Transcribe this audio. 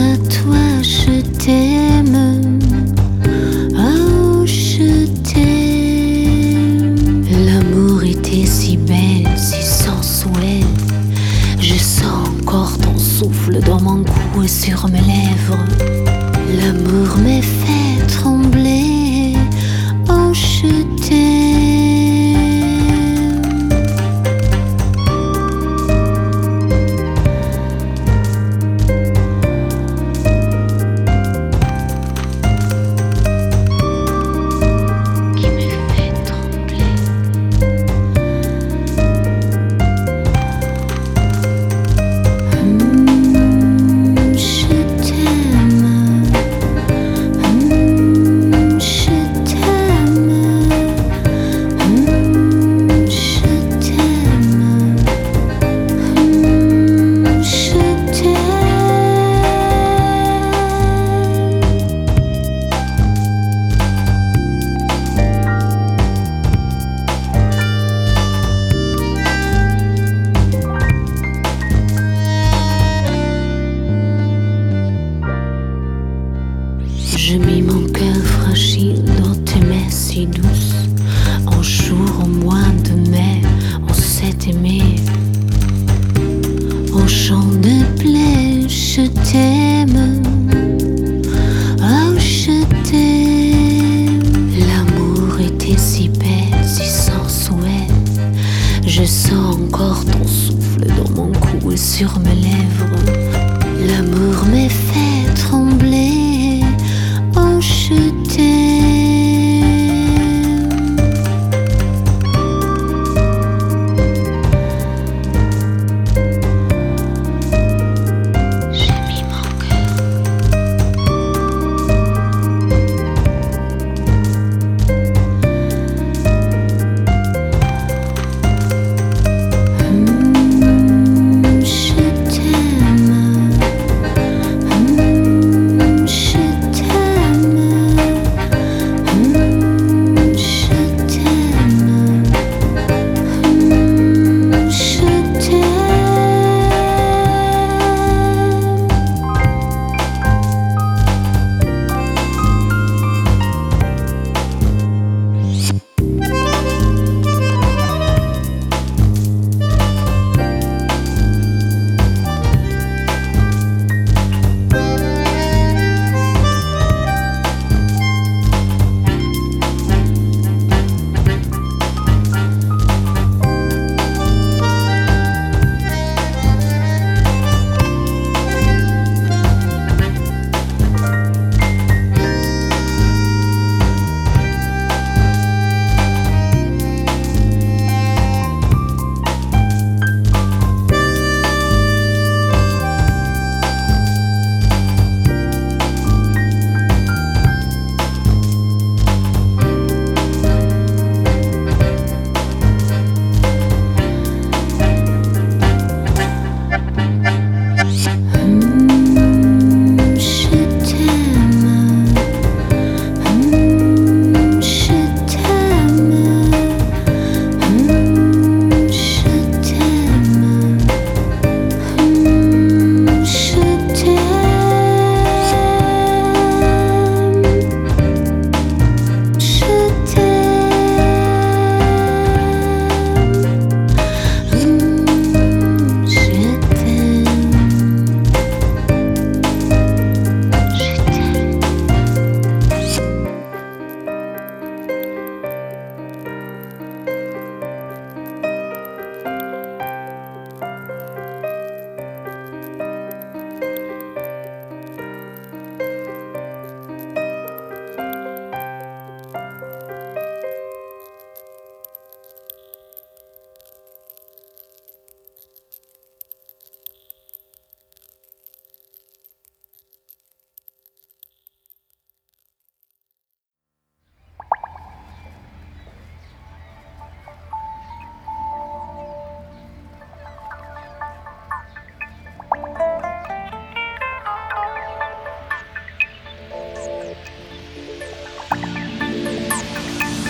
à toi je t'aime, oh je t'aime. L'amour était si belle, si sensuel. Je sens encore ton souffle dans mon cou et sur mes lèvres. L'amour me fait trembler, oh je t'aime. Je mis mon cœur fragile dans tes mains si douces. Un jour au mois de mai, on s'est aimé. Au champ de blé, je t'aime, oh je t'aime. L'amour était si belle, si sensuel. Je sens encore ton souffle dans mon cou et sur mes lèvres.